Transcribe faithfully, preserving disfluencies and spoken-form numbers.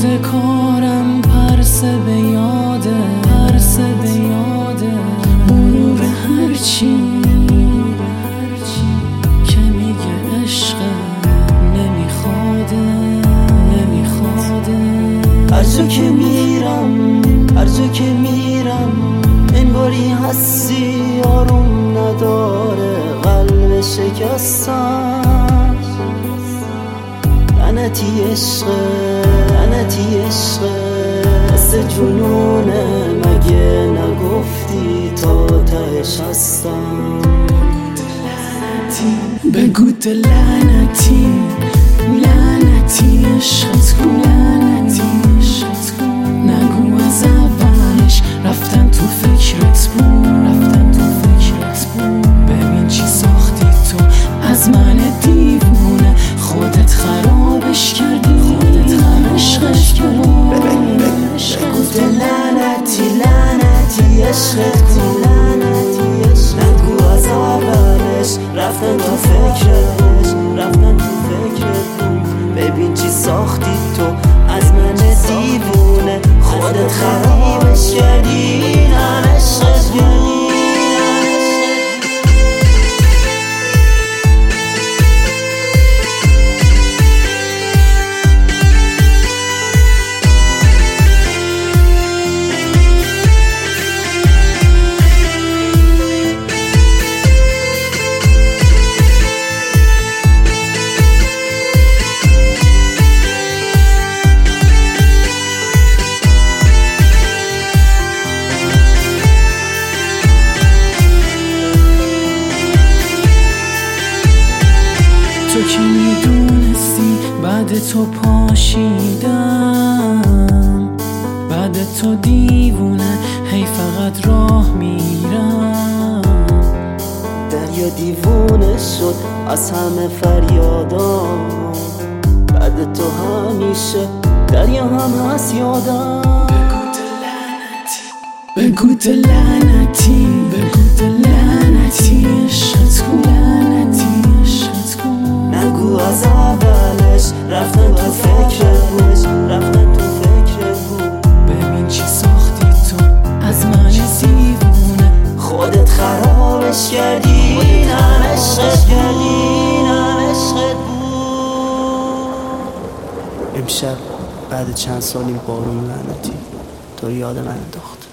خود کارم پرسه به یاده، پرسه به یاده مرور هرچی که میگه عشق نمیخواده، نمیخواده. هر جا که میرم، هر جا که میرم انگاری هستی، آروم نداره قلب شکستم. لعنتی عشق، لعنتی عشق مثل جنونه، مگه نگفتی تا تهش هستم. بگو تو لعنتی، لعنتی عشقت کن، لعنتی عشقت کن. نگو از اولش رفتن تو فکرت بود، رفتن تو فکرت بود. ببین چی ساختی تو از من دیوونه، خودت خرابش کردی، خودت خرابش کردی. بگو تو لعنتی، لعنتی عشقت کن، لعنتی عشقت. نگو از اولش رفتن تو فکرش، رفتن تو فکرت بود. ببین چی ساختی تو از من دیوونه، خودت خرابش کردی. نه عشقت کردی. تو که میدونستی بعد تو پاشیدم، بعد تو دیوونه هی فقط راه میرم. دریا دیوونه شد از همه فریادام، بعد تو همیشه دریا هم هست یادم. بگو تو لعنتی، بگو تو لعنتی عشقت کن، لعنتی عشقت کن. نگو از اولش رفتن تو فکرش، رفتن تو فکرت بود. ببین چی ساختی تو از من دیوونه، خودت خرابش کردی. نه عشقت کردی، نه عشقت بود. امشب بعد چند سال این بارون لعنتی تو رو یاد من انداخت.